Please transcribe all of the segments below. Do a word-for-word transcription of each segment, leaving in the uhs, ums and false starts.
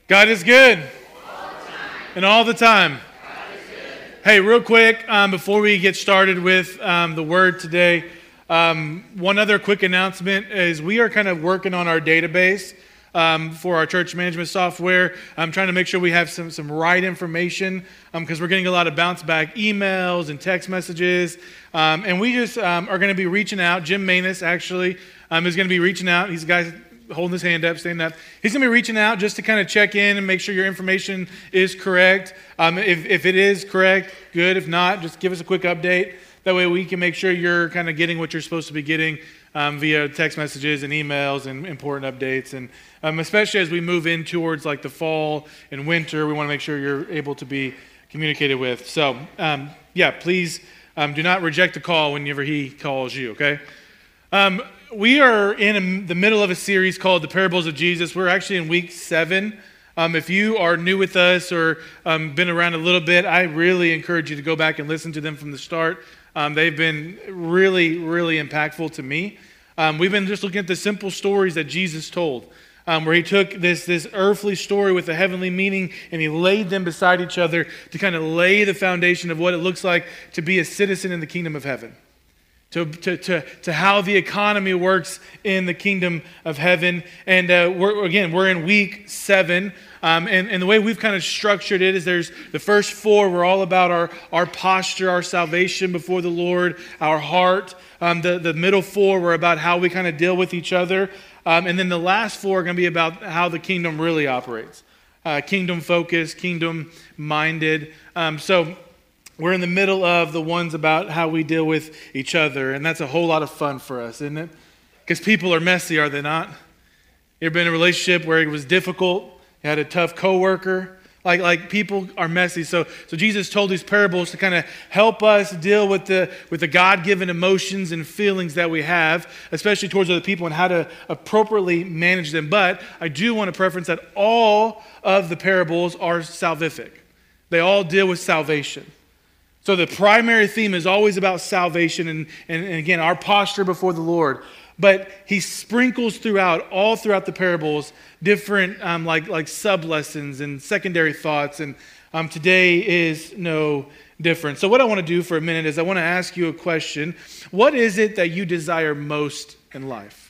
God is good. All and all the time. Hey, real quick, um, before we get started with um, the word today, um, one other quick announcement is we are kind of working on our database um, for our church management software. I'm trying to make sure we have some, some right information because um, we're getting a lot of bounce back emails and text messages. Um, and we just um, are going to be reaching out. Jim Manus actually um, is going to be reaching out. He's a guy holding his hand up, standing up. He's going to be reaching out just to kind of check in and make sure your information is correct. Um, if, if it is correct, good. If not, just give us a quick update. That way we can make sure you're kind of getting what you're supposed to be getting um, via text messages and emails and important updates. And um, especially as we move in towards like the fall and winter, we want to make sure you're able to be communicated with. So um, yeah, please um, do not reject the call whenever he calls you, okay? Um, we are in the middle of a series called The Parables of Jesus. We're actually in week seven. Um, if you are new with us or um, been around a little bit, I really encourage you to go back and listen to them from the start. Um, they've been really, really impactful to me. Um, we've been just looking at the simple stories that Jesus told, um, where he took this, this earthly story with a heavenly meaning and he laid them beside each other to kind of lay the foundation of what it looks like to be a citizen in the kingdom of heaven. To, to, to, to how the economy works in the kingdom of heaven. And uh, we're, again, we're in week seven. Um, and, and the way we've kind of structured it is there's the first four were all about our, our posture, our salvation before the Lord, our heart. Um, the, the middle four were about how we kind of deal with each other. Um, and then the last four are going to be about how the kingdom really operates. Uh, kingdom focused, kingdom minded. Um, so we're in the middle of the ones about how we deal with each other, and that's a whole lot of fun for us, isn't it? Because people are messy, are they not? You ever been in a relationship where it was difficult? You had a tough coworker? Like, like people are messy. So, so Jesus told these parables to kind of help us deal with the with the God-given emotions and feelings that we have, especially towards other people, and how to appropriately manage them. But I do want to preference that all of the parables are salvific. They all deal with salvation. So the primary theme is always about salvation and, and, and again, our posture before the Lord. But he sprinkles throughout, all throughout the parables, different um, like, like sub-lessons and secondary thoughts. And um, today is no different. So what I want to do for a minute is I want to ask you a question. What is it that you desire most in life?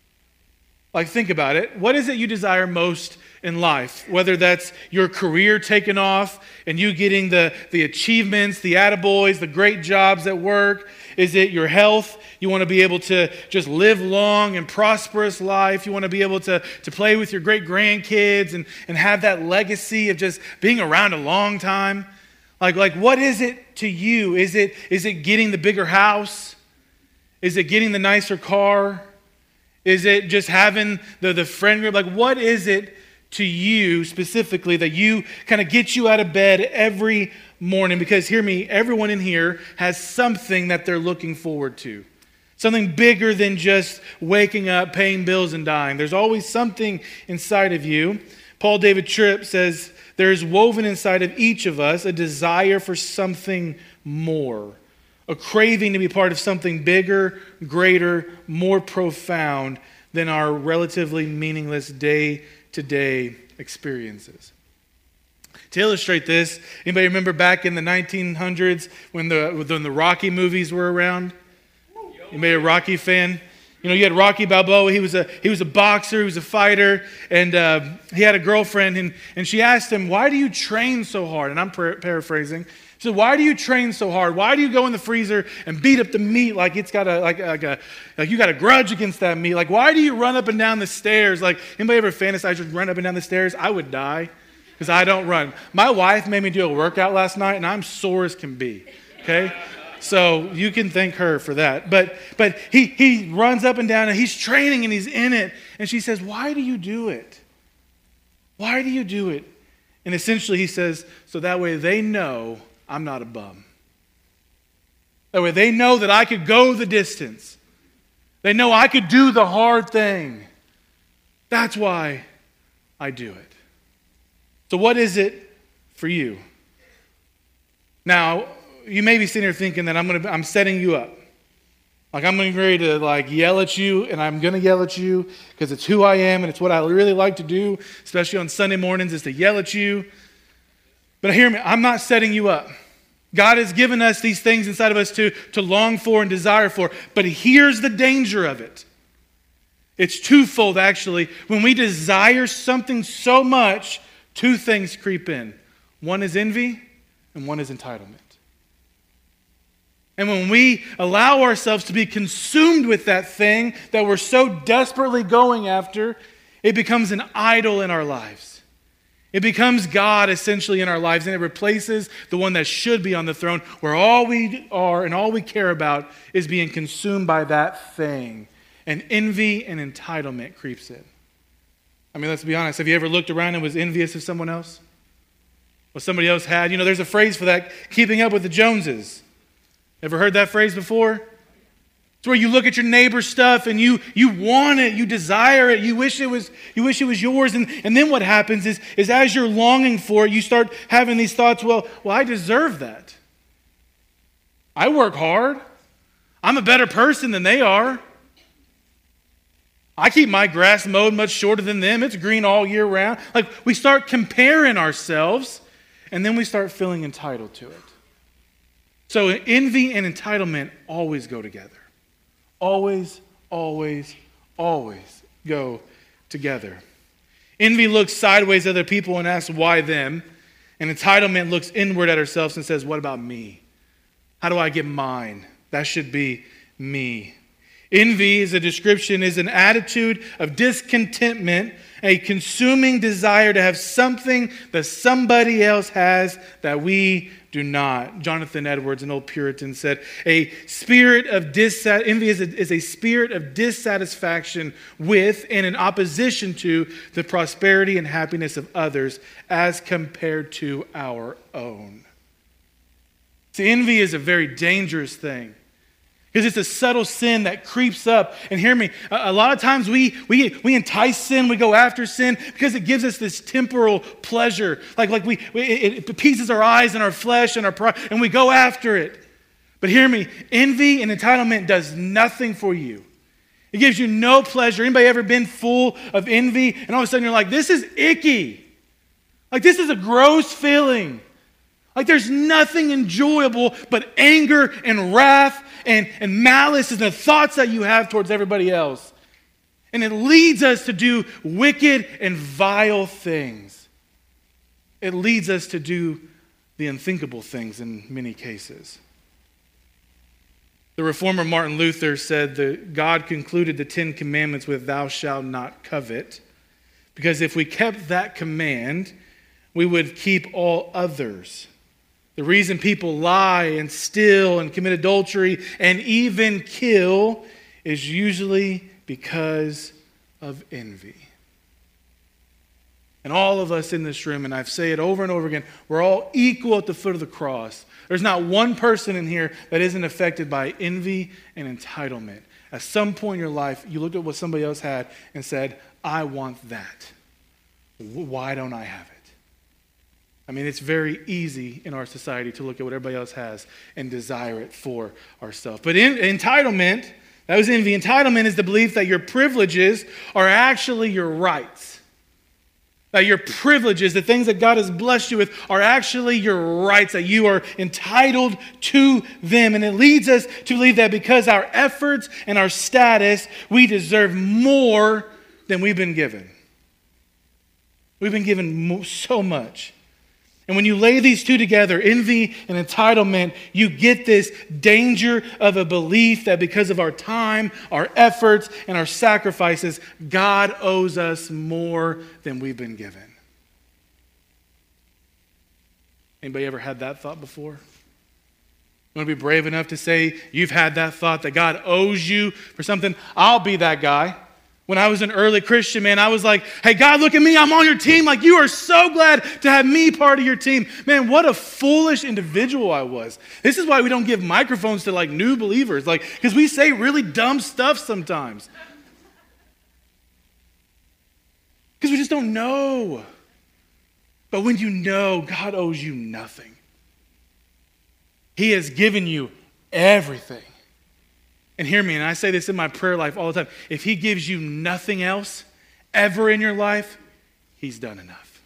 Like, think about it. What is it you desire most in life? Whether that's your career taking off and you getting the, the achievements, the attaboys, the great jobs at work. Is it your health? You want to be able to just live long and prosperous life. You want to be able to, to play with your great grandkids and, and have that legacy of just being around a long time. Like, like, what is it to you? Is it, is it getting the bigger house? Is it getting the nicer car? Is it just having the, the friend group? Like, what is it to you specifically that you kind of get you out of bed every morning? Because hear me, everyone in here has something that they're looking forward to. Something bigger than just waking up, paying bills, and dying. There's always something inside of you. Paul David Tripp says, there is woven inside of each of us a desire for something more. A craving to be part of something bigger, greater, more profound than our relatively meaningless day-to-day experiences. To illustrate this, anybody remember back in the nineteen hundreds when the when the Rocky movies were around? Anybody a Rocky fan? You know, you had Rocky Balboa. He was a he was a boxer. He was a fighter, and uh, he had a girlfriend, and and she asked him, "Why do you train so hard?" And I'm par- paraphrasing. She said, "Why do you train so hard? Why do you go in the freezer and beat up the meat like it's got a like like a like you got a grudge against that meat? Like, why do you run up and down the stairs? Like, anybody ever fantasize just run up and down the stairs? I would die because I don't run. My wife made me do a workout last night, and I'm sore as can be. Okay." So you can thank her for that. But but he, he runs up and down and he's training and he's in it. And she says, "Why do you do it? Why do you do it?" And essentially he says, so that way they know I'm not a bum. That way they know that I could go the distance. They know I could do the hard thing. That's why I do it. So what is it for you? Now, you may be sitting here thinking that I'm going to, I'm setting you up. Like I'm getting ready to like yell at you, and I'm going to yell at you because it's who I am and it's what I really like to do, especially on Sunday mornings, is to yell at you. But hear me, I'm not setting you up. God has given us these things inside of us to, to long for and desire for. But here's the danger of it. It's twofold, actually. When we desire something so much, two things creep in. One is envy, and one is entitlement. And when we allow ourselves to be consumed with that thing that we're so desperately going after, it becomes an idol in our lives. It becomes God essentially in our lives, and it replaces the one that should be on the throne, where all we are and all we care about is being consumed by that thing. And envy and entitlement creeps in. I mean, let's be honest. Have you ever looked around and was envious of someone else? What somebody else had? You know, there's a phrase for that, keeping up with the Joneses. Ever heard that phrase before? It's where you look at your neighbor's stuff and you you want it, you desire it, you wish it was you wish it was yours, and, and then what happens is, is as you're longing for it, you start having these thoughts, well, well, I deserve that. I work hard. I'm a better person than they are. I keep my grass mowed much shorter than them. It's green all year round. Like we start comparing ourselves, and then we start feeling entitled to it. So envy and entitlement always go together. Always, always, always go together. Envy looks sideways at other people and asks, why them? And entitlement looks inward at ourselves and says, what about me? How do I get mine? That should be me. Envy is a description, is an attitude of discontentment, a consuming desire to have something that somebody else has that we do not. Jonathan Edwards, an old Puritan, said, a spirit of dissat- envy is a, is a spirit of dissatisfaction with and in opposition to the prosperity and happiness of others as compared to our own. See, envy is a very dangerous thing. Because it's a subtle sin that creeps up. And hear me, a, a lot of times we, we we entice sin, we go after sin because it gives us this temporal pleasure. Like, like we, we it, it appeases our eyes and our flesh and our pride, and we go after it. But hear me, envy and entitlement does nothing for you. It gives you no pleasure. Anybody ever been full of envy? And all of a sudden you're like, this is icky. Like this is a gross feeling. Like there's nothing enjoyable but anger and wrath and, and malice and the thoughts that you have towards everybody else. And it leads us to do wicked and vile things. It leads us to do the unthinkable things in many cases. The reformer Martin Luther said that God concluded the Ten Commandments with thou shalt not covet, because if we kept that command, we would keep all others. The reason people lie and steal and commit adultery and even kill is usually because of envy. And all of us in this room, and I say it over and over again, we're all equal at the foot of the cross. There's not one person in here that isn't affected by envy and entitlement. At some point in your life, you looked at what somebody else had and said, I want that. Why don't I have it? I mean, it's very easy in our society to look at what everybody else has and desire it for ourselves. But in, entitlement, that was envy. Entitlement is the belief that your privileges are actually your rights. That your privileges, the things that God has blessed you with, are actually your rights, that you are entitled to them. And it leads us to believe that because our efforts and our status, we deserve more than we've been given. We've been given so much. And when you lay these two together, envy and entitlement, you get this danger of a belief that because of our time, our efforts, and our sacrifices, God owes us more than we've been given. Anybody ever had that thought before? You want to be brave enough to say you've had that thought that God owes you for something? I'll be that guy. When I was an early Christian, man, I was like, hey, God, look at me. I'm on your team. Like, you are so glad to have me part of your team. Man, what a foolish individual I was. This is why we don't give microphones to, like, new believers. Like, because we say really dumb stuff sometimes. Because we just don't know. But when you know, God owes you nothing. He has given you everything. And hear me, and I say this in my prayer life all the time. If he gives you nothing else ever in your life, he's done enough.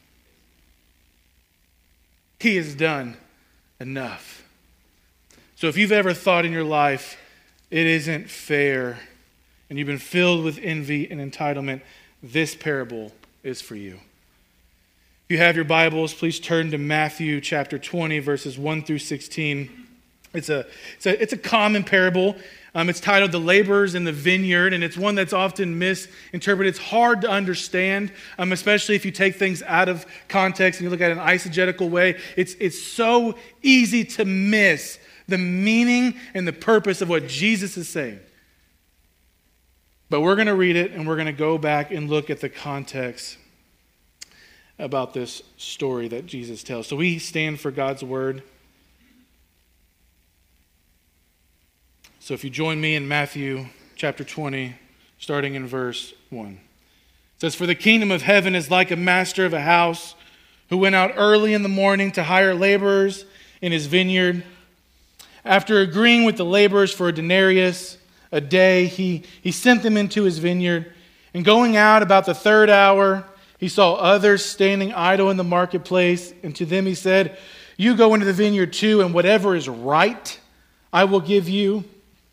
He has done enough. So if you've ever thought in your life, it isn't fair, and you've been filled with envy and entitlement, this parable is for you. If you have your Bibles, please turn to Matthew chapter twenty, verses one through sixteen. It's a, it's a, it's a common parable. Um, it's titled The Laborers in the Vineyard, and it's one that's often misinterpreted. It's hard to understand, um, especially if you take things out of context and you look at it in an eisegetical way. It's, it's so easy to miss the meaning and the purpose of what Jesus is saying. But we're going to read it, and we're going to go back and look at the context about this story that Jesus tells. So we stand for God's word. So if you join me in Matthew chapter twenty, starting in verse one. It says, "For the kingdom of heaven is like a master of a house who went out early in the morning to hire laborers in his vineyard. After agreeing with the laborers for a denarius a day, he, he sent them into his vineyard. And going out about the third hour, he saw others standing idle in the marketplace. And to them he said, 'You go into the vineyard too, and whatever is right I will give you.'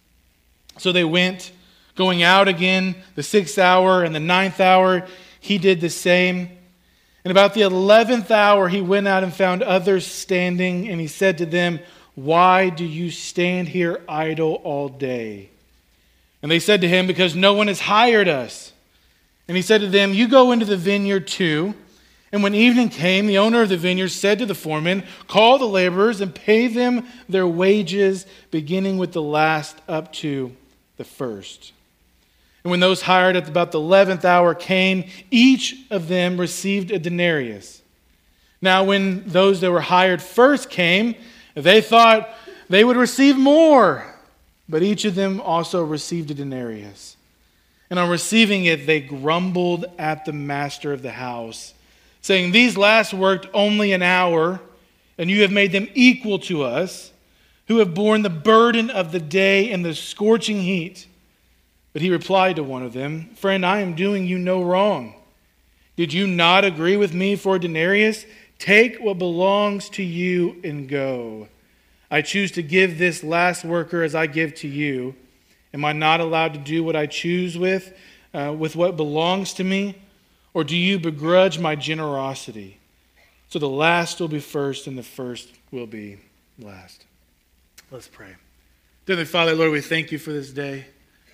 So they went, going out again the sixth hour and the ninth hour, he did the same. And about the eleventh hour, he went out and found others standing, and he said to them, 'Why do you stand here idle all day?' And they said to him, 'Because no one has hired us.' And he said to them, 'You go into the vineyard too.' And when evening came, the owner of the vineyard said to the foreman, 'Call the laborers and pay them their wages, beginning with the last up to the first.' And when those hired at about the eleventh hour came, each of them received a denarius. Now when those that were hired first came, they thought they would receive more, but each of them also received a denarius. And on receiving it, they grumbled at the master of the house, saying, 'These last worked only an hour, and you have made them equal to us, who have borne the burden of the day and the scorching heat.' But he replied to one of them, 'Friend, I am doing you no wrong. Did you not agree with me for a denarius? Take what belongs to you and go. I choose to give this last worker as I give to you. Am I not allowed to do what I choose with, uh, with what belongs to me? Or do you begrudge my generosity? So the last will be first, and the first will be last.'" Let's pray. Dear Father, Lord, we thank you for this day.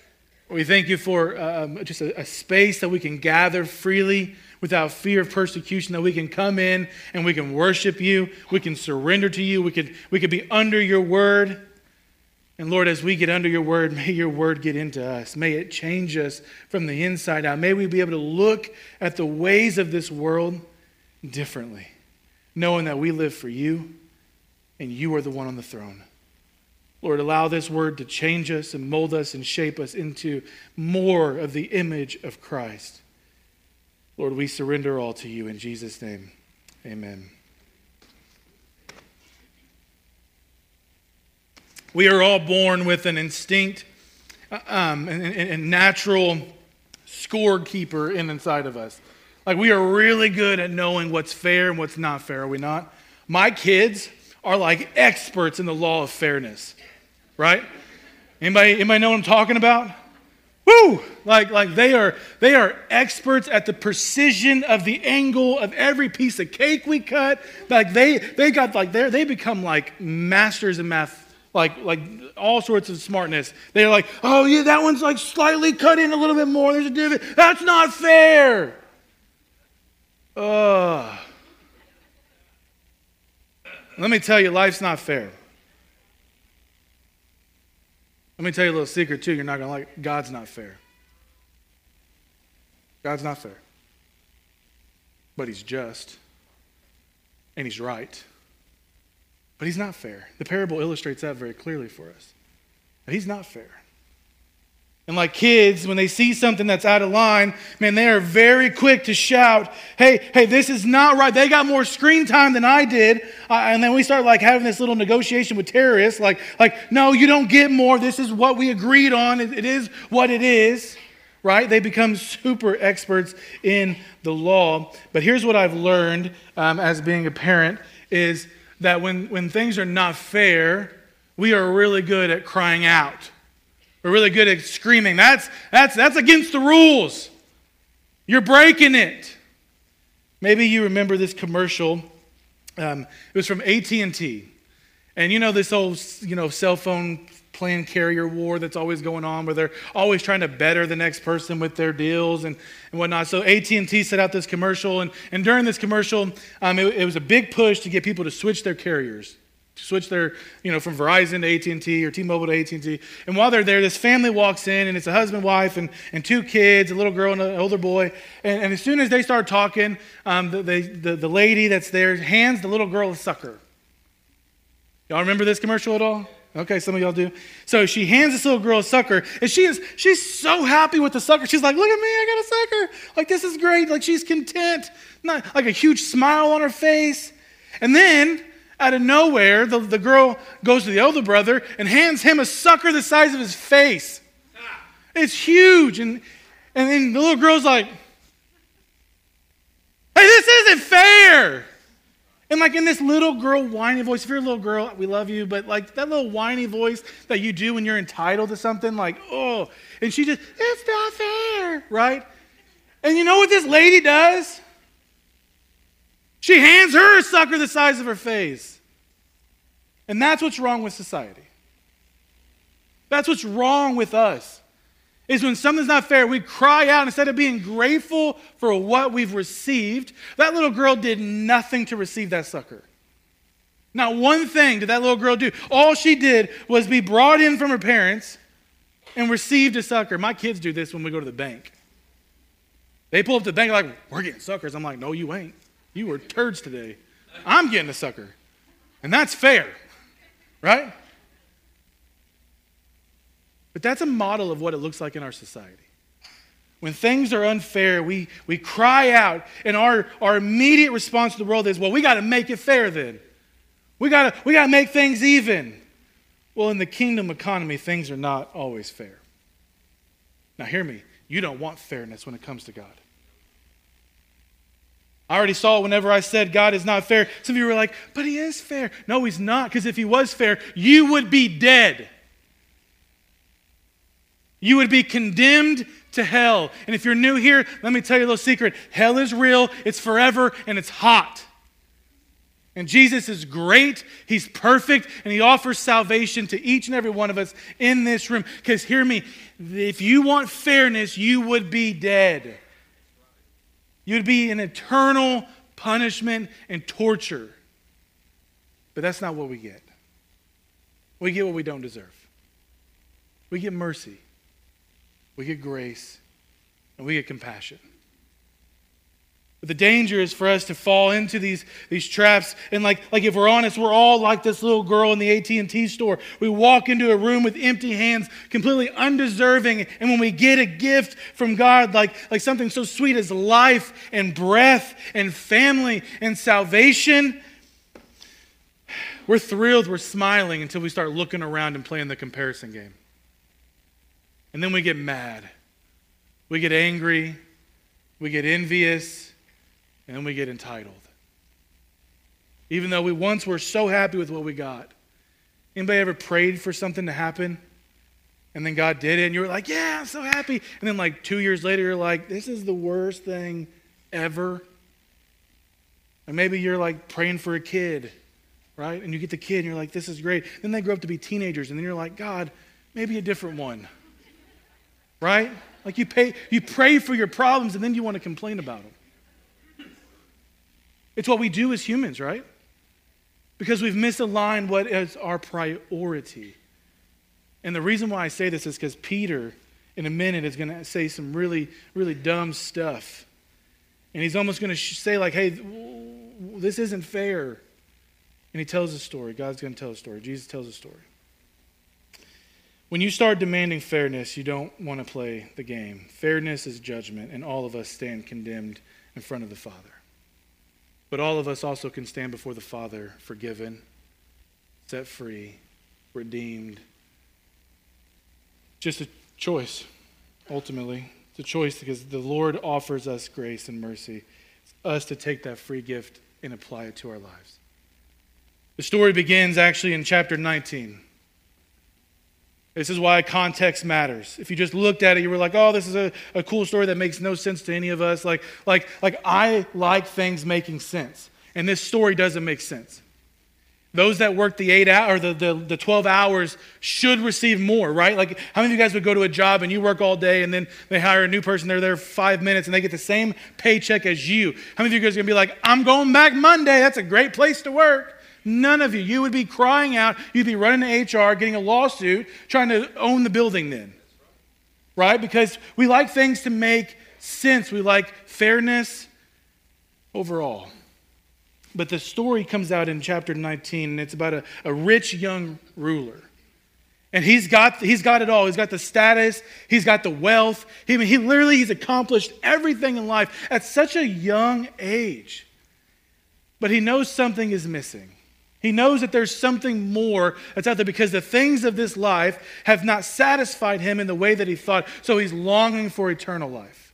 We thank you for um, just a, a space that we can gather freely without fear of persecution, that we can come in and we can worship you, we can surrender to you, we could, we could be under your word. And Lord, as we get under your word, may your word get into us. May it change us from the inside out. May we be able to look at the ways of this world differently, knowing that we live for you and you are the one on the throne. Lord, allow this word to change us and mold us and shape us into more of the image of Christ. Lord, we surrender all to you in Jesus' name. Amen. We are all born with an instinct um, and, and, and natural scorekeeper in inside of us. Like, we are really good at knowing what's fair and what's not fair, are we not? My kids are like experts in the law of fairness, right? Anybody, anybody know what I'm talking about? Woo! Like, like they are they are experts at the precision of the angle of every piece of cake we cut. Like they they got like they they become like masters in math, like like all sorts of smartness. They're like, oh yeah, that one's like slightly cut in a little bit more. There's a divot. That's not fair. Ugh. Let me tell you, life's not fair. Let me tell you a little secret too, you're not going to like it. God's not fair. God's not fair. But he's just. And he's right. But he's not fair. The parable illustrates that very clearly for us. But he's not fair. And like kids, when they see something that's out of line, man, they are very quick to shout, hey, hey, this is not right. They got more screen time than I did. Uh, and then we start like having this little negotiation with terrorists, like, like, no, you don't get more. This is what we agreed on. It, it is what it is, right? They become super experts in the law. But here's what I've learned um, as being a parent is that when, when things are not fair, we are really good at crying out. We're really good at screaming. That's, that's, that's against the rules. You're breaking it. Maybe you remember this commercial. Um, it was from A T and T. And you know this old you know, cell phone plan carrier war that's always going on where they're always trying to better the next person with their deals and, and whatnot. So A T and T set out this commercial. And, and during this commercial, um, it, it was a big push to get people to switch their carriers. Switch their, you know, from Verizon to A T and T or T-Mobile to A T and T. And while they're there, this family walks in, and it's a husband, wife, and, and two kids, a little girl and an older boy. And, and as soon as they start talking, um, the, they, the, the lady that's there hands the little girl a sucker. Y'all remember this commercial at all? Okay, some of y'all do. So she hands this little girl a sucker, and she is she's so happy with the sucker. She's like, look at me, I got a sucker. Like, this is great. Like, she's content. Not, like a huge smile on her face. And then out of nowhere, the, the girl goes to the older brother and hands him a sucker the size of his face. It's huge. And, and then the little girl's like, hey, this isn't fair. And like in this little girl whiny voice, if you're a little girl, we love you, but like that little whiny voice that you do when you're entitled to something, like, oh, and she just, it's not fair, right? And you know what this lady does? She hands her a sucker the size of her face. And that's what's wrong with society. That's what's wrong with us. Is when something's not fair, we cry out instead of being grateful for what we've received. That little girl did nothing to receive that sucker. Not one thing did that little girl do. All she did was be brought in from her parents and received a sucker. My kids do this when we go to the bank. They pull up to the bank like, we're getting suckers. I'm like, no, you ain't. You were turds today. I'm getting a sucker. And that's fair, right? But that's a model of what it looks like in our society. When things are unfair, we, we cry out, and our, our immediate response to the world is, well, we got to make it fair then. We got to we got to make things even. Well, in the kingdom economy, things are not always fair. Now, hear me. You don't want fairness when it comes to God. I already saw it whenever I said God is not fair. Some of you were like, but he is fair. No, he's not, because if he was fair, you would be dead. You would be condemned to hell. And if you're new here, let me tell you a little secret. Hell is real, it's forever, and it's hot. And Jesus is great, he's perfect, and he offers salvation to each and every one of us in this room. Because hear me, if you want fairness, you would be dead. You would be in eternal punishment and torture. But that's not what we get. We get what we don't deserve. We get mercy. We get grace. And we get compassion. But the danger is for us to fall into these, these traps. And like, like if we're honest, we're all like this little girl in the A T and T store. We walk into a room with empty hands, completely undeserving. And when we get a gift from God, like, like something so sweet as life and breath and family and salvation, we're thrilled, we're smiling until we start looking around and playing the comparison game. And then we get mad. We get angry. We get envious. And then we get entitled. Even though we once were so happy with what we got. Anybody ever prayed for something to happen? And then God did it and you were like, yeah, I'm so happy. And then like two years later, you're like, this is the worst thing ever. And maybe you're like praying for a kid, right? And you get the kid and you're like, this is great. Then they grow up to be teenagers and then you're like, God, maybe a different one. Right? Like you pay, you pray for your problems and then you want to complain about them. It's what we do as humans, right? Because we've misaligned what is our priority. And the reason why I say this is because Peter, in a minute, is going to say some really, really dumb stuff. And he's almost going to say like, hey, this isn't fair. And he tells a story. God's going to tell a story. Jesus tells a story. When you start demanding fairness, you don't want to play the game. Fairness is judgment, and all of us stand condemned in front of the Father. But all of us also can stand before the Father forgiven, set free, redeemed. Just a choice, ultimately. It's a choice because the Lord offers us grace and mercy. It's us to take that free gift and apply it to our lives. The story begins actually in chapter nineteen. This is why context matters. If you just looked at it, you were like, oh, this is a, a cool story that makes no sense to any of us. Like, like, like I like things making sense. And this story doesn't make sense. Those that work the eight hour, or the, the, the twelve hours should receive more, right? Like, how many of you guys would go to a job and you work all day and then they hire a new person, they're there five minutes and they get the same paycheck as you? How many of you guys are going to be like, I'm going back Monday, that's a great place to work? None of you. You would be crying out. You'd be running to H R, getting a lawsuit, trying to own the building then. Right? Because we like things to make sense. We like fairness overall. But the story comes out in chapter nineteen, and it's about a, a rich young ruler. And he's got, he's got it all. He's got the status. He's got the wealth. He, I mean, he literally, he's accomplished everything in life at such a young age. But he knows something is missing. He knows that there's something more that's out there because the things of this life have not satisfied him in the way that he thought. So he's longing for eternal life.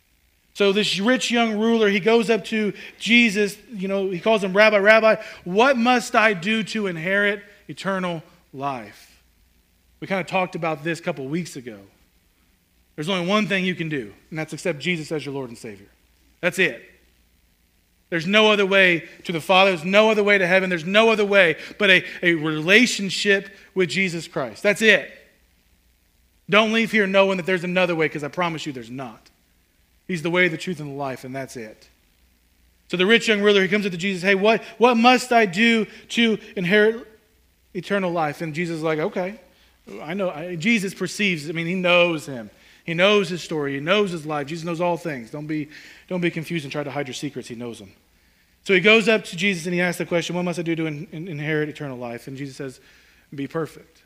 So this rich young ruler, he goes up to Jesus, you know, he calls him Rabbi, Rabbi, what must I do to inherit eternal life? We kind of talked about this a couple of weeks ago. There's only one thing you can do, and that's accept Jesus as your Lord and Savior. That's it. There's no other way to the Father. There's no other way to heaven. There's no other way but a, a relationship with Jesus Christ. That's it. Don't leave here knowing that there's another way, because I promise you there's not. He's the way, the truth, and the life, and that's it. So the rich young ruler, he comes up to Jesus, hey, what, what must I do to inherit eternal life? And Jesus is like, okay, I know. I, Jesus perceives, I mean, he knows him. He knows his story. He knows his life. Jesus knows all things. Don't be, don't be confused and try to hide your secrets. He knows them. So he goes up to Jesus and he asks the question, what must I do to in, in, inherit eternal life? And Jesus says, be perfect.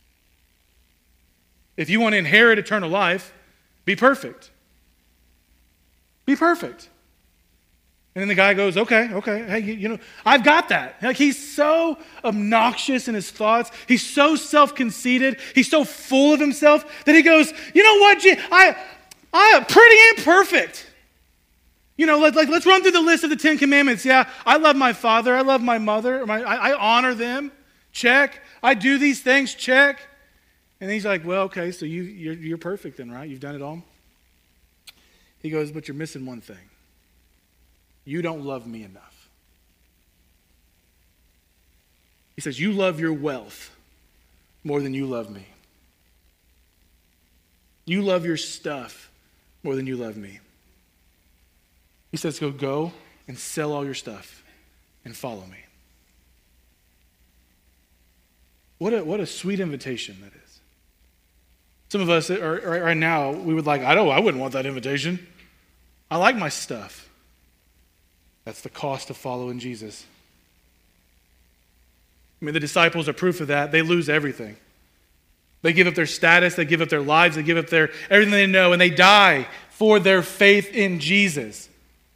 If you want to inherit eternal life, be perfect. Be perfect. And then the guy goes, okay, okay, hey, you, you know, I've got that. Like, he's so obnoxious in his thoughts. He's so self-conceited. He's so full of himself that he goes, you know what, G- I, I am pretty imperfect. You know, let, like, let's run through the list of the Ten Commandments. Yeah, I love my father. I love my mother. My, I, I honor them. Check. I do these things. Check. And he's like, well, okay, so you, you're, you're perfect then, right? You've done it all. He goes, but you're missing one thing. You don't love me enough. He says, you love your wealth more than you love me. You love your stuff more than you love me. He says, go, go and sell all your stuff and follow me. What a, what a sweet invitation that is. Some of us are, are, right now, we would like, I don't, I wouldn't want that invitation. I like my stuff. That's the cost of following Jesus. I mean, the disciples are proof of that. They lose everything. They give up their status, they give up their lives, they give up their everything they know, and they die for their faith in Jesus.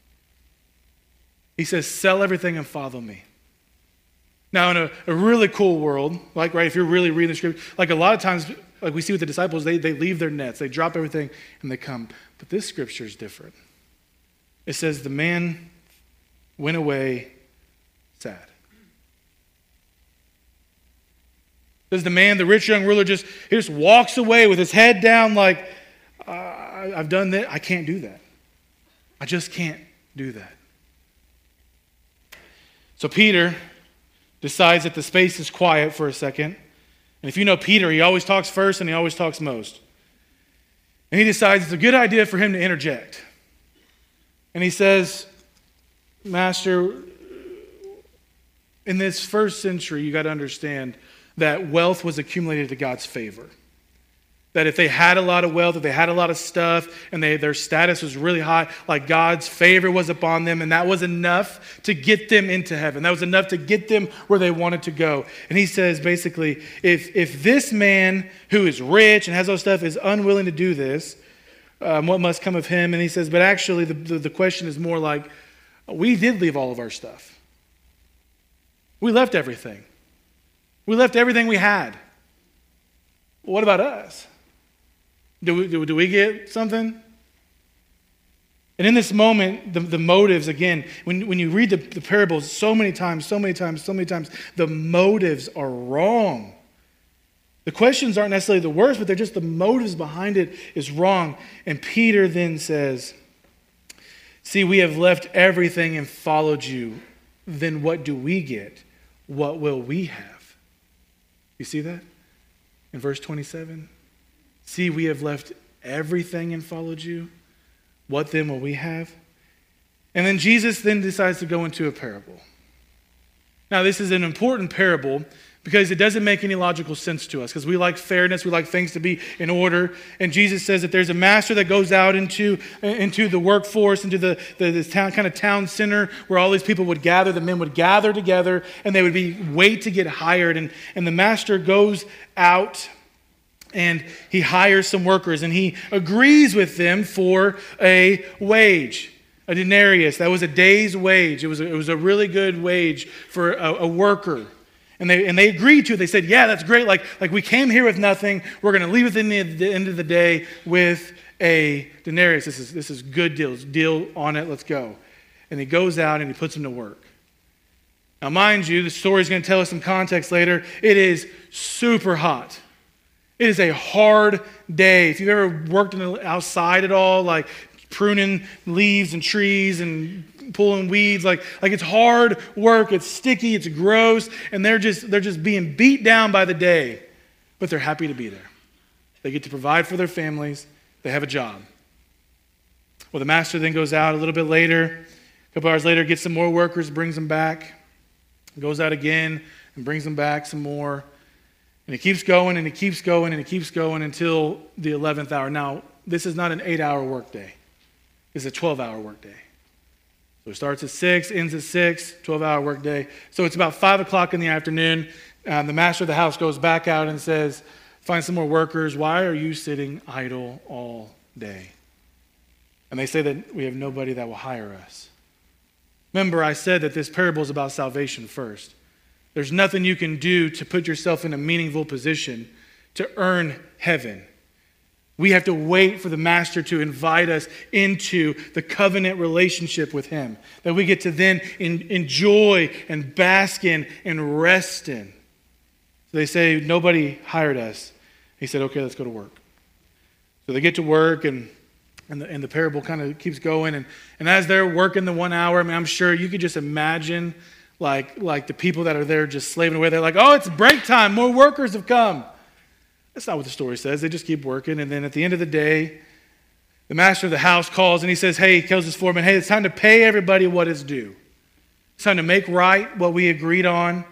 He says, sell everything and follow me. Now, in a, a really cool world, like, right, if you're really reading the scripture, like a lot of times, like we see with the disciples, they, they leave their nets, they drop everything, and they come. But this scripture is different. It says, the man went away sad. Does the man, the rich young ruler, just he just walks away with his head down like, uh, I've done that. I can't do that. I just can't do that. So Peter decides that the space is quiet for a second. And if you know Peter, he always talks first and he always talks most. And he decides it's a good idea for him to interject. And he says, Master, in this first century, you got to understand that wealth was accumulated to God's favor. That if they had a lot of wealth, if they had a lot of stuff, and they, their status was really high, like God's favor was upon them, and that was enough to get them into heaven. That was enough to get them where they wanted to go. And he says, basically, if, if this man who is rich and has all stuff is unwilling to do this, um, what must come of him? And he says, but actually, the, the, the question is more like, we did leave all of our stuff. We left everything. We left everything we had. What about us? Do we, do, do we get something? And in this moment, the, the motives, again, when, when you read the, the parables so many times, so many times, so many times, the motives are wrong. The questions aren't necessarily the worst, but they're just the motives behind it is wrong. And Peter then says, see, we have left everything and followed you. Then what do we get? What will we have? You see that? In verse twenty-seven? See, we have left everything and followed you. What then will we have? And then Jesus then decides to go into a parable. Now, this is an important parable because it doesn't make any logical sense to us because we like fairness, we like things to be in order. And Jesus says that there's a master that goes out into, into the workforce, into the, the this town, kind of town center where all these people would gather. The men would gather together and they would be wait to get hired. And, and the master goes out and he hires some workers and he agrees with them for a wage, a denarius. That was a day's wage. It was a, it was a really good wage for a, a worker. And they and they agreed to it. They said, yeah, that's great. Like, like we came here with nothing. We're going to leave at the, the end of the day with a denarius. This is, this is good deals. Deal on it. Let's go. And he goes out and he puts them to work. Now, mind you, the story is going to tell us some context later. It is super hot. It is a hard day. If you've ever worked in the, outside at all, like pruning leaves and trees and pulling weeds, like, like it's hard work. It's sticky. It's gross. And they're just, they're just being beat down by the day. But they're happy to be there. They get to provide for their families. They have a job. Well, the master then goes out a little bit later. A couple hours later, gets some more workers, brings them back. Goes out again and brings them back some more. And he keeps going and he keeps going and he keeps going until the eleventh hour. Now, this is not an eight-hour workday. It's a twelve-hour workday. So it starts at six, ends at six, twelve-hour workday. So it's about five o'clock in the afternoon. Um, the master of the house goes back out and says, find some more workers. Why are you sitting idle all day? And they say that we have nobody that will hire us. Remember, I said that this parable is about salvation first. There's nothing you can do to put yourself in a meaningful position to earn heaven. We have to wait for the master to invite us into the covenant relationship with him that we get to then in, enjoy and bask in and rest in. So they say, nobody hired us. He said, okay, let's go to work. So they get to work and And the, and the parable kind of keeps going. And, and as they're working the one hour, I mean, I'm sure you could just imagine like, like the people that are there just slaving away. They're like, oh, it's break time. More workers have come. That's not what the story says. They just keep working. And then at the end of the day, the master of the house calls and he says, hey, he tells his foreman, hey, it's time to pay everybody what is due. It's time to make right what we agreed on,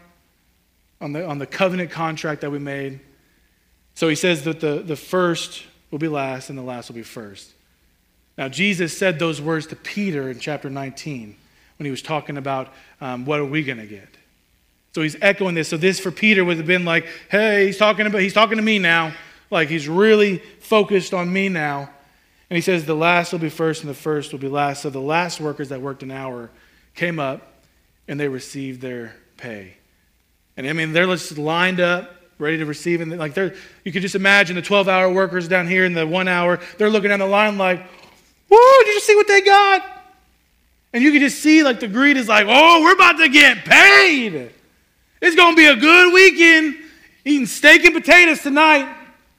on the, on the covenant contract that we made. So he says that the, the first will be last and the last will be first. Now, Jesus said those words to Peter in chapter nineteen when he was talking about um, what are we going to get. So he's echoing this. So this for Peter would have been like, hey, he's talking about, he's talking to me now. Like he's really focused on me now. And he says the last will be first and the first will be last. So the last workers that worked an hour came up and they received their pay. And I mean, they're just lined up, ready to receive. And like they're, you could just imagine the twelve-hour workers down here in the one hour. They're looking down the line like, whoa, did you see what they got? And you can just see like the greed is like, oh, we're about to get paid. It's going to be a good weekend. Eating steak and potatoes tonight.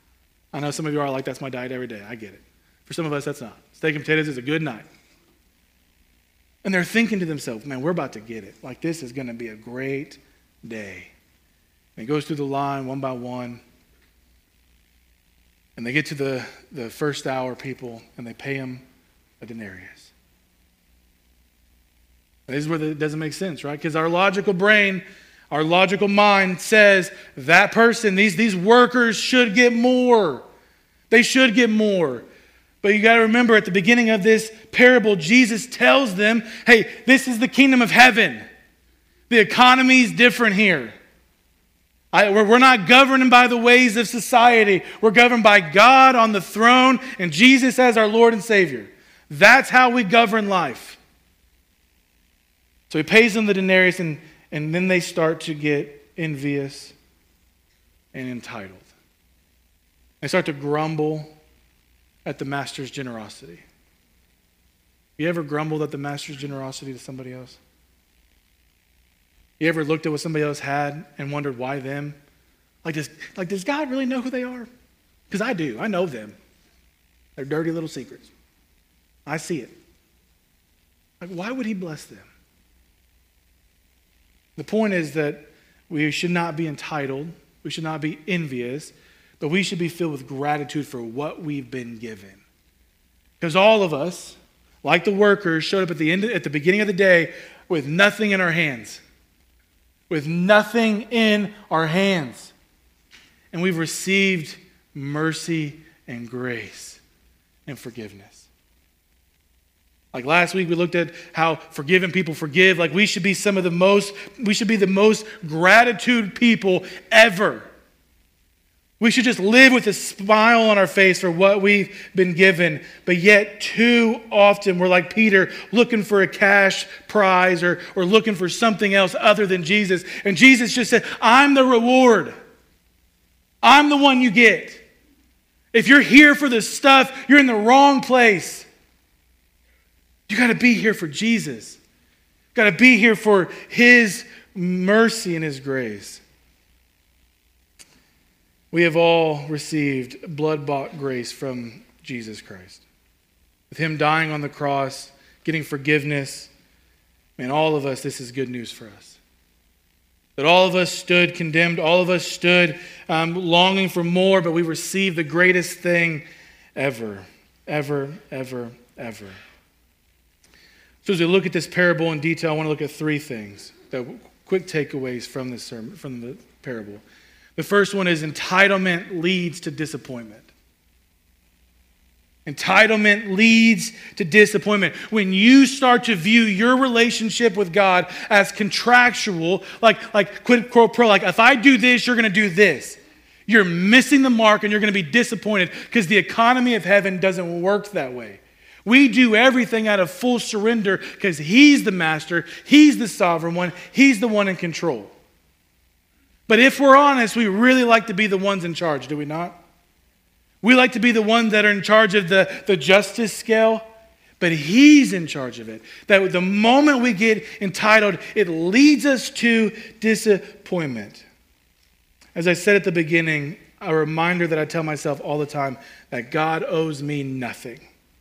I know some of you are like, that's my diet every day. I get it. For some of us, that's not. Steak and potatoes is a good night. And they're thinking to themselves, man, we're about to get it. Like this is going to be a great day. And it goes through the line one by one. And they get to the, the first hour people and they pay them a denarius. And this is where it doesn't make sense, right? Because our logical brain, our logical mind says that person, these, these workers should get more. They should get more. But you got to remember, at the beginning of this parable, Jesus tells them, hey, this is the kingdom of heaven. The economy is different here. I, we're, we're not governed by the ways of society. We're governed by God on the throne and Jesus as our Lord and Savior. That's how we govern life. So he pays them the denarius, and, and then they start to get envious and entitled. They start to grumble at the master's generosity. You ever grumbled at the master's generosity to somebody else? You ever looked at what somebody else had and wondered why them? Like, does, like, does God really know who they are? Because I do. I know them. They're dirty little secrets. I see it. Like, why would he bless them? The point is that we should not be entitled. We should not be envious. But we should be filled with gratitude for what we've been given. Because all of us, like the workers, showed up at the end, at the beginning of the day with nothing in our hands. With nothing in our hands. And we've received mercy and grace and forgiveness. Like last week we looked at how forgiven people forgive. Like we should be some of the most, we should be the most gratitude people ever. We should just live with a smile on our face for what we've been given. But yet too often we're like Peter, looking for a cash prize or, or looking for something else other than Jesus. And Jesus just said, I'm the reward. I'm the one you get. If you're here for this stuff, you're in the wrong place. You got to be here for Jesus. Got to be here for his mercy and his grace. We have all received blood-bought grace from Jesus Christ. With him dying on the cross, getting forgiveness, man, all of us, this is good news for us. That all of us stood condemned, all of us stood um, longing for more, but we received the greatest thing ever, ever, ever, ever. So as we look at this parable in detail, I want to look at three things, the quick takeaways from this sermon, from the parable. The first one is entitlement leads to disappointment. Entitlement leads to disappointment. When you start to view your relationship with God as contractual, like, like quid pro quo, like if I do this, you're going to do this. You're missing the mark and you're going to be disappointed because the economy of heaven doesn't work that way. We do everything out of full surrender because he's the master, he's the sovereign one, he's the one in control. But if we're honest, we really like to be the ones in charge, do we not? We like to be the ones that are in charge of the, the justice scale, but he's in charge of it. That the moment we get entitled, it leads us to disappointment. As I said at the beginning, a reminder that I tell myself all the time, that God owes me nothing.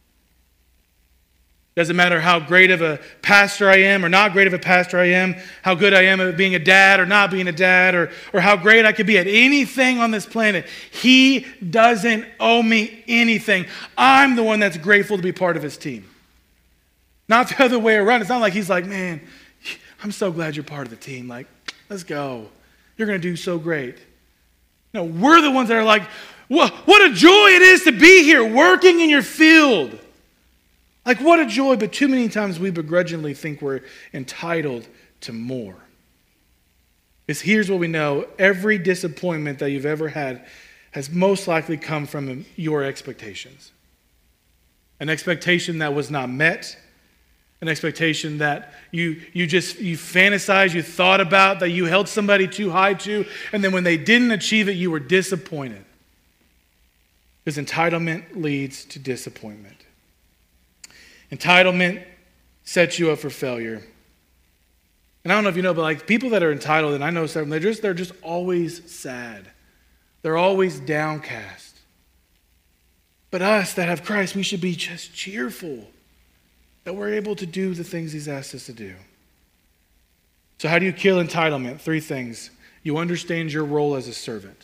Doesn't matter how great of a pastor I am or not great of a pastor I am, how good I am at being a dad or not being a dad, or, or how great I could be at anything on this planet. He doesn't owe me anything. I'm the one that's grateful to be part of his team. Not the other way around. It's not like he's like, man, I'm so glad you're part of the team. Like, let's go. You're going to do so great. No, we're the ones that are like, what, what a joy it is to be here working in your field. Like, what a joy, but too many times we begrudgingly think we're entitled to more. Because here's what we know. Every disappointment that you've ever had has most likely come from your expectations. An expectation that was not met. An expectation that you, you just, you fantasized, you thought about, that you held somebody too high to, and then when they didn't achieve it, you were disappointed. Because entitlement leads to disappointment. Entitlement sets you up for failure. And I don't know if you know, but like people that are entitled, and I know some, they're just, they're just always sad. They're always downcast. But us that have Christ, we should be just cheerful that we're able to do the things he's asked us to do. So how do you kill entitlement? Three things. You understand your role as a servant.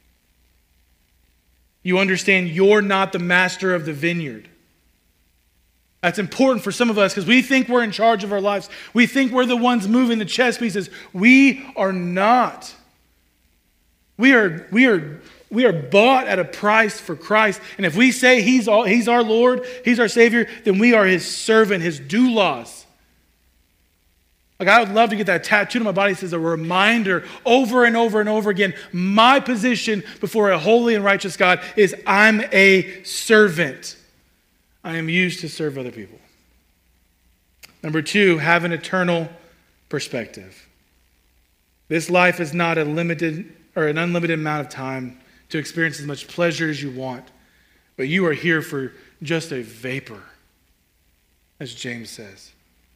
You understand you're not the master of the vineyard. That's important for some of us because we think we're in charge of our lives. We think we're the ones moving the chess pieces. We are not. We are, we are, we are bought at a price for Christ. And if we say he's, all, he's our Lord, he's our Savior, then we are his servant, his doulos. Like, I would love to get that tattooed on my body. It says a reminder over and over and over again. My position before a holy and righteous God is I'm a servant. I am used to serve other people. Number two, have an eternal perspective. This life is not a limited or an unlimited amount of time to experience as much pleasure as you want, but you are here for just a vapor, as James says.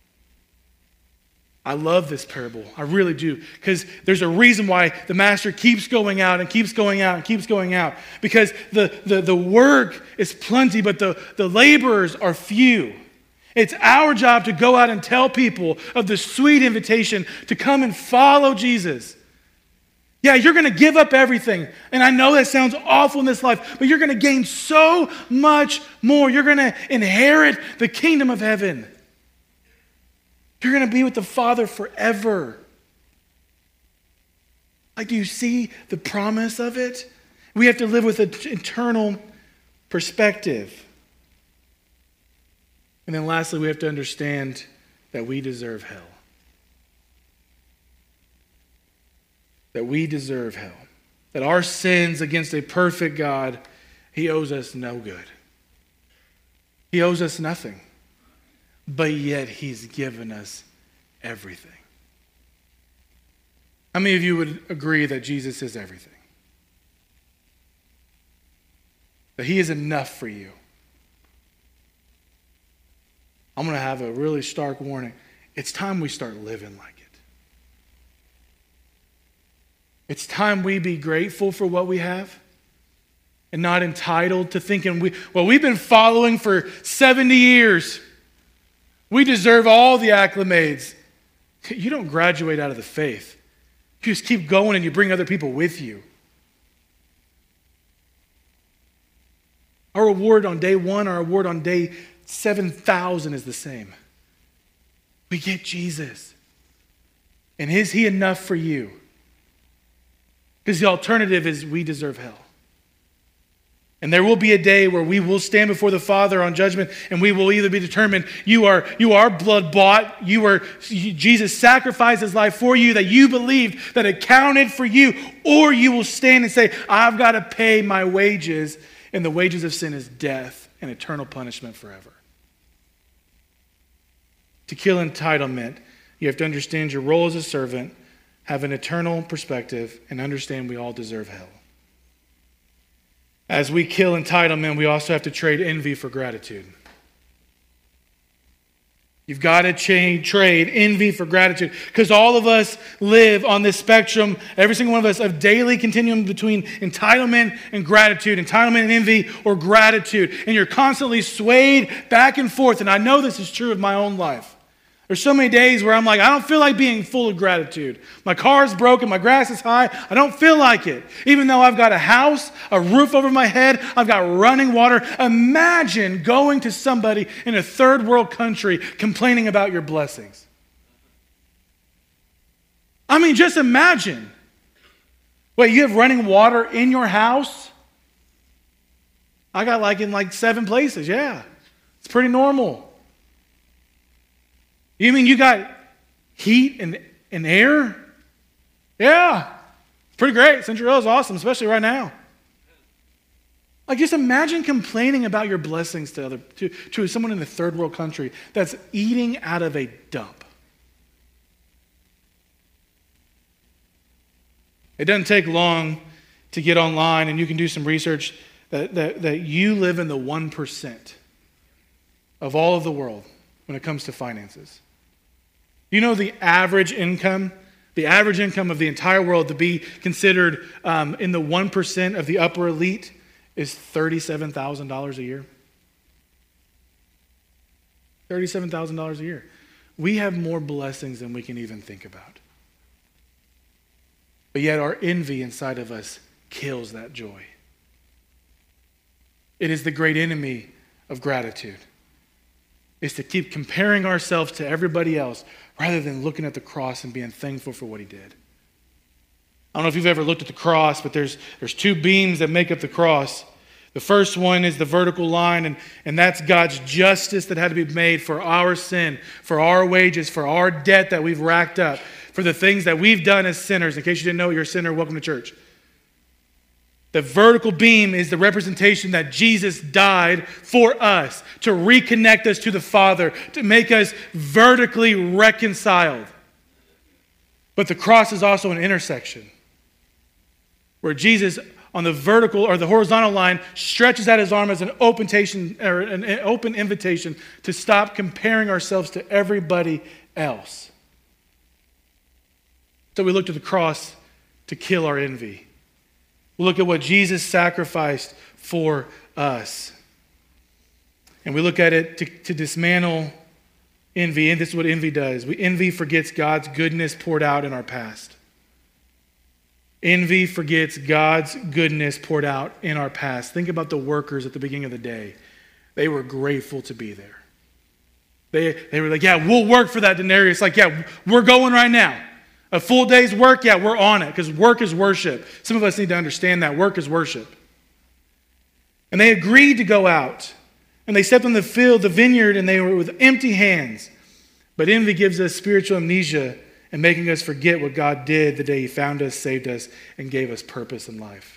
I love this parable. I really do. Because there's a reason why the master keeps going out and keeps going out and keeps going out. Because the, the, the work is plenty, but the, the laborers are few. It's our job to go out and tell people of the sweet invitation to come and follow Jesus. Yeah, you're going to give up everything. And I know that sounds awful in this life, but you're going to gain so much more. You're going to inherit the kingdom of heaven. You're going to be with the Father forever. Like, do you see the promise of it? We have to live with an eternal perspective. And then lastly, we have to understand that we deserve hell. That we deserve hell. That our sins against a perfect God, he owes us no good. He owes us nothing. But yet he's given us everything. How many of you would agree that Jesus is everything? That he is enough for you? I'm going to have a really stark warning. It's time we start living like it. It's time we be grateful for what we have and not entitled to thinking, we, well, we've been following for seventy years. We deserve all the acclimates. You don't graduate out of the faith. You just keep going and you bring other people with you. Our reward on day one, our reward on day seven thousand is the same. We get Jesus. And is he enough for you? Because the alternative is we deserve hell. And there will be a day where we will stand before the Father on judgment, and we will either be determined, you are, you are blood bought, you are, Jesus sacrificed his life for you, that you believed, that it counted for you, or you will stand and say, I've got to pay my wages, and the wages of sin is death and eternal punishment forever. To kill entitlement, you have to understand your role as a servant, have an eternal perspective, and understand we all deserve hell. As we kill entitlement, we also have to trade envy for gratitude. You've got to change, trade envy for gratitude, because all of us live on this spectrum, every single one of us, of daily continuum between entitlement and gratitude, entitlement and envy or gratitude. And you're constantly swayed back and forth. And I know this is true of my own life. There's so many days where I'm like, I don't feel like being full of gratitude. My car is broken, my grass is high, I don't feel like it. Even though I've got a house, a roof over my head, I've got running water. Imagine going to somebody in a third world country complaining about your blessings. I mean, just imagine. Wait, you have running water in your house? I got like in like seven places, yeah. It's pretty normal. You mean you got heat and, and air? Yeah. It's pretty great. Century Hill is awesome, especially right now. Like, just imagine complaining about your blessings to other to, to someone in a third world country that's eating out of a dump. It doesn't take long to get online, and you can do some research that, that, that you live in the one percent of all of the world when it comes to finances. You know the average income, the average income of the entire world to be considered um, in the one percent of the upper elite is thirty-seven thousand dollars a year. thirty-seven thousand dollars a year. We have more blessings than we can even think about. But yet our envy inside of us kills that joy. It is the great enemy of gratitude. Is to keep comparing ourselves to everybody else rather than looking at the cross and being thankful for what he did. I don't know if you've ever looked at the cross, but there's, there's two beams that make up the cross. The first one is the vertical line, and, and that's God's justice that had to be made for our sin, for our wages, for our debt that we've racked up, for the things that we've done as sinners. In case you didn't know, you're a sinner, welcome to church. The vertical beam is the representation that Jesus died for us, to reconnect us to the Father, to make us vertically reconciled. But the cross is also an intersection where Jesus, on the vertical or the horizontal line, stretches out his arm as an open invitation, or an open invitation to stop comparing ourselves to everybody else. So we look to the cross to kill our envy. We look at what Jesus sacrificed for us. And we look at it to, to dismantle envy. And this is what envy does. We envy forgets God's goodness poured out in our past. Envy forgets God's goodness poured out in our past. Think about the workers at the beginning of the day. They were grateful to be there. They, they were like, yeah, we'll work for that denarius. Like, yeah, we're going right now. A full day's work, yeah, we're on it, because work is worship. Some of us need to understand that work is worship. And they agreed to go out. And they stepped on the field, the vineyard, and they were with empty hands. But envy gives us spiritual amnesia and making us forget what God did the day he found us, saved us, and gave us purpose in life.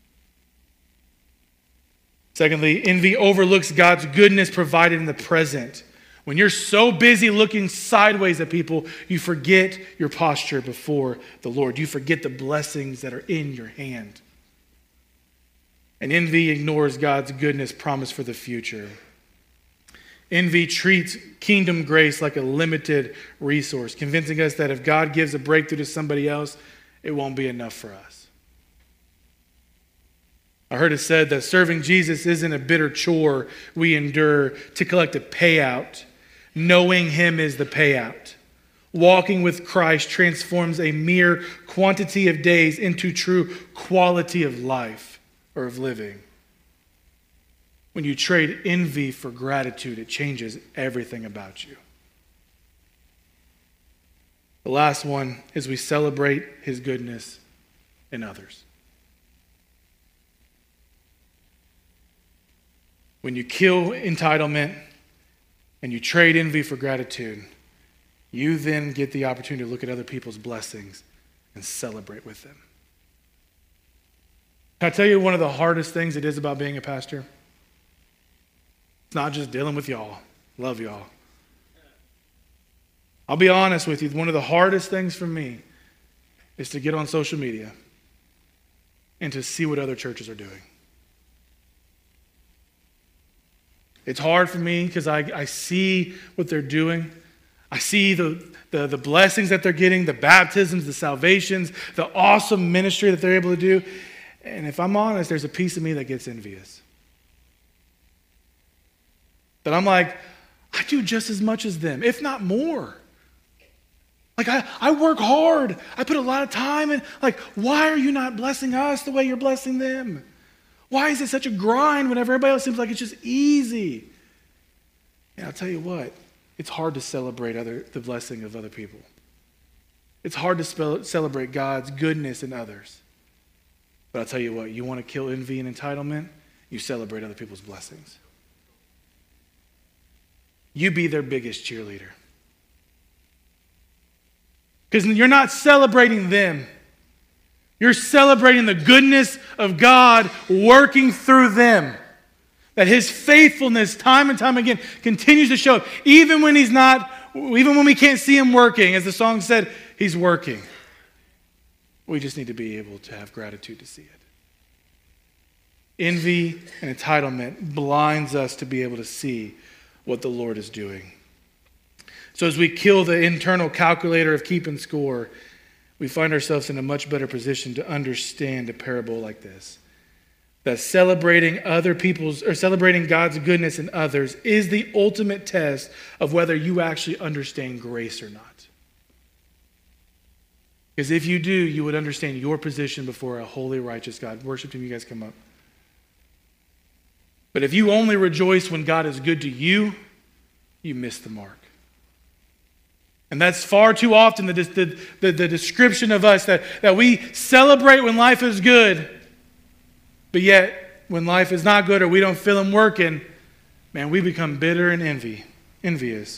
Secondly, envy overlooks God's goodness provided in the present. When you're so busy looking sideways at people, you forget your posture before the Lord. You forget the blessings that are in your hand. And envy ignores God's goodness promised for the future. Envy treats kingdom grace like a limited resource, convincing us that if God gives a breakthrough to somebody else, it won't be enough for us. I heard it said that serving Jesus isn't a bitter chore we endure to collect a payout. Knowing him is the payout. Walking with Christ transforms a mere quantity of days into true quality of life or of living. When you trade envy for gratitude, it changes everything about you. The last one is we celebrate his goodness in others. When you kill entitlement and you trade envy for gratitude, you then get the opportunity to look at other people's blessings and celebrate with them. Can I tell you one of the hardest things it is about being a pastor? It's not just dealing with y'all. Love y'all. I'll be honest with you. One of the hardest things for me is to get on social media and to see what other churches are doing. It's hard for me because I, I see what they're doing. I see the, the, the blessings that they're getting, the baptisms, the salvations, the awesome ministry that they're able to do. And if I'm honest, there's a piece of me that gets envious. That I'm like, I do just as much as them, if not more. Like, I, I work hard. I put a lot of time in. Like, why are you not blessing us the way you're blessing them? Why is it such a grind when everybody else seems like it's just easy? And I'll tell you what, it's hard to celebrate other, the blessing of other people. It's hard to spell, celebrate God's goodness in others. But I'll tell you what, you want to kill envy and entitlement, you celebrate other people's blessings. You be their biggest cheerleader. Because you're not celebrating them. You're celebrating the goodness of God working through them. That his faithfulness time and time again continues to show up. Even when he's not, even when we can't see him working, as the song said, he's working. We just need to be able to have gratitude to see it. Envy and entitlement blinds us to be able to see what the Lord is doing. So as we kill the internal calculator of keeping score, we find ourselves in a much better position to understand a parable like this. That celebrating other people's, or celebrating God's goodness in others is the ultimate test of whether you actually understand grace or not. Because if you do, you would understand your position before a holy, righteous God. Worship team, you guys come up. But if you only rejoice when God is good to you, you miss the mark. And that's far too often the, the, the, the description of us, that, that we celebrate when life is good, but yet when life is not good or we don't feel them working, man, we become bitter and envy, envious.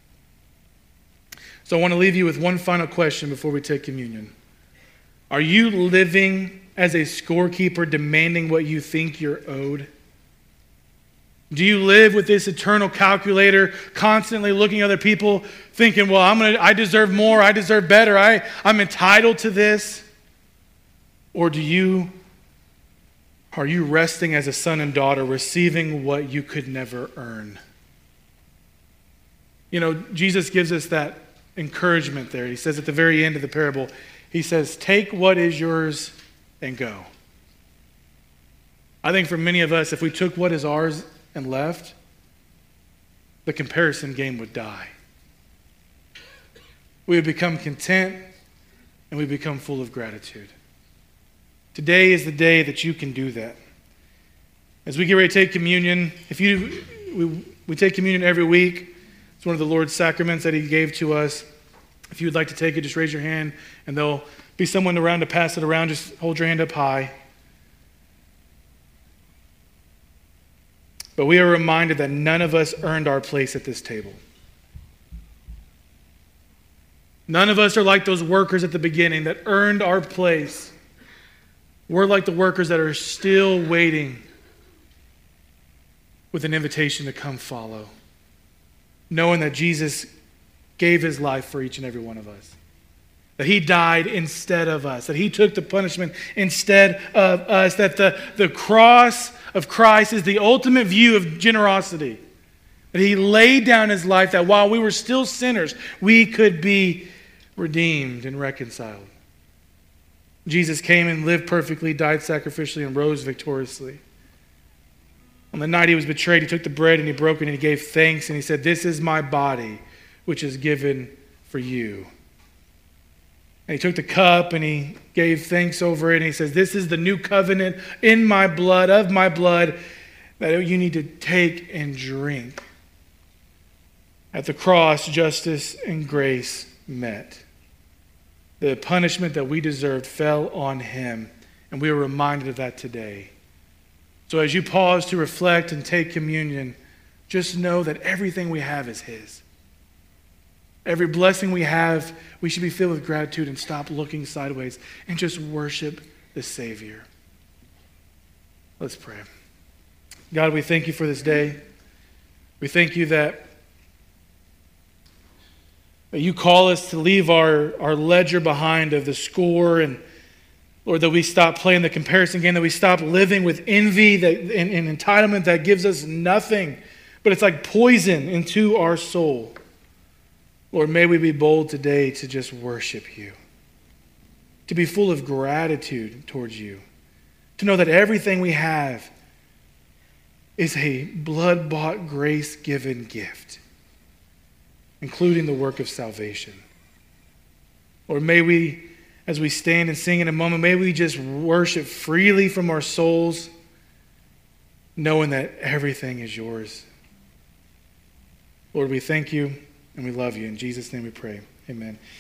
So I want to leave you with one final question before we take communion. Are you living as a scorekeeper, demanding what you think you're owed? Do you live with this eternal calculator, constantly looking at other people, thinking, well, I'm gonna, I deserve more, I deserve better, I, I'm entitled to this? Or do you, are you resting as a son and daughter, receiving what you could never earn? You know, Jesus gives us that encouragement there. He says at the very end of the parable, he says, take what is yours and go. I think for many of us, if we took what is ours and left, the comparison game would die. We would become content and we become full of gratitude. Today is the day that you can do that. As we get ready to take communion, if you we, we take communion every week. It's one of the Lord's sacraments that he gave to us. If you would like to take it, just raise your hand and there'll be someone around to pass it around. Just hold your hand up high. But we are reminded that none of us earned our place at this table. None of us are like those workers at the beginning that earned our place. We're like the workers that are still waiting with an invitation to come follow, knowing that Jesus gave his life for each and every one of us. That he died instead of us. That he took the punishment instead of us. That the, the cross of Christ is the ultimate view of generosity. That he laid down his life that while we were still sinners, we could be redeemed and reconciled. Jesus came and lived perfectly, died sacrificially, and rose victoriously. On the night he was betrayed, he took the bread and he broke it and he gave thanks and he said, "This is my body, which is given for you." And he took the cup and he gave thanks over it and he says, "This is the new covenant in my blood, of my blood, that you need to take and drink." At the cross, justice and grace met. The punishment that we deserved fell on him, and we are reminded of that today. So as you pause to reflect and take communion, just know that everything we have is his. Every blessing we have, we should be filled with gratitude and stop looking sideways and just worship the Savior. Let's pray. God, we thank you for this day. We thank you that, that you call us to leave our, our ledger behind of the score, and Lord, that we stop playing the comparison game, that we stop living with envy that, and, and entitlement that gives us nothing, but it's like poison into our soul. Lord, may we be bold today to just worship you, to be full of gratitude towards you, to know that everything we have is a blood-bought, grace-given gift, including the work of salvation. Lord, may we, as we stand and sing in a moment, may we just worship freely from our souls, knowing that everything is yours. Lord, we thank you and we love you. In Jesus' name we pray. Amen.